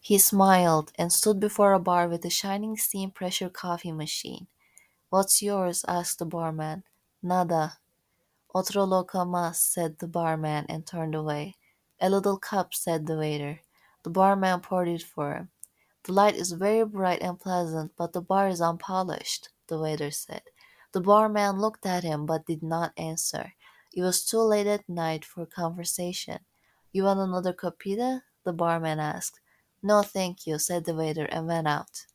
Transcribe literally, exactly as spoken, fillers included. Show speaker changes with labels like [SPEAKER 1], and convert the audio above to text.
[SPEAKER 1] He smiled and stood before a bar with a shining steam pressure coffee machine. "What's yours?" asked the barman. "Nada." "Otro loco más," said the barman and turned away. "A little cup," said the waiter. The barman poured it for him. "The light is very bright and pleasant, but the bar is unpolished," the waiter said. The barman looked at him but did not answer. It was too late at night for conversation. "You want another copita?" the barman asked. "No, thank you," said the waiter and went out.